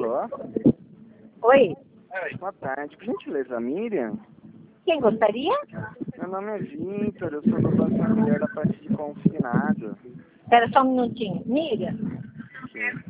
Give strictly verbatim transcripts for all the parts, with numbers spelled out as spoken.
Alô? Oi, Boa tarde. Por gentileza, Miriam? quem gostaria? Meu nome é Vitor, eu sou do Banco Familiar da parte de consignado. Espera só um minutinho. Miriam? Sim.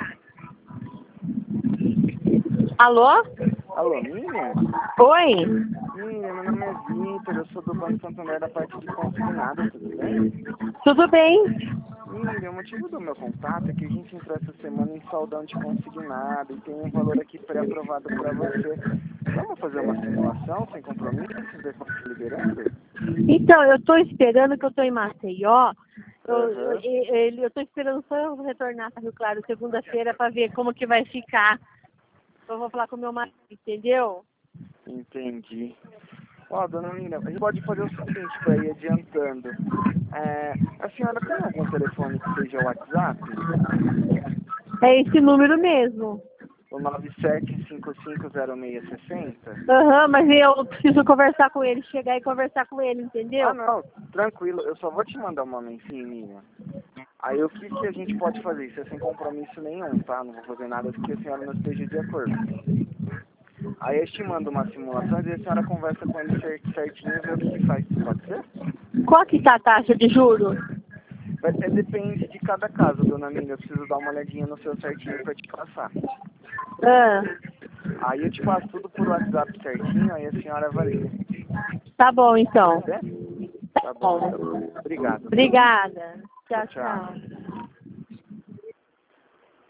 Alô? Alô, Miriam? Oi? Miriam, meu nome é Vitor, eu sou do Banco Santander da parte de consignado, tudo bem? Tudo bem? Miriam, o motivo do meu contato é que a gente entrou essa semana em saldão de consignado e tem um valor aqui pré-aprovado para você. Vamos fazer uma simulação sem compromisso, ver quando está liberando? Então, eu estou esperando que eu estou em Maceió. Eu Aham. eu estou esperando só eu retornar para Rio Claro segunda-feira para ver como que vai ficar. Eu vou falar com o meu marido, entendeu? Entendi. Ó, dona Miriam, a gente pode fazer o seguinte para ir adiantando. É, a senhora tem algum telefone que seja WhatsApp? É esse número mesmo. O nove sete cinco cinco zero seis seis zero? Aham, mas eu preciso conversar com ele, chegar e conversar com ele, Ah, entendeu? não, tranquilo. Eu só vou te mandar uma mensagem. Aí o que, que a gente pode fazer? Isso é sem compromisso nenhum, tá? Não vou fazer nada que a senhora não esteja de acordo. Aí eu te mando uma simulação e a senhora conversa com ele cer- certinho e vê o que, que faz. Pode ser? Qual que tá a taxa de juros? Vai- É, depende de cada caso, dona Miriam. Eu preciso dar uma olhadinha no seu certinho pra te passar. Ah, Aí eu te passo tudo por WhatsApp certinho, aí a senhora avalia. tá bom, então. Pode ser? Tá Tá bom, bom. então. Obrigado, viu? Obrigada. Tchau, Tchau, tchau. tchau.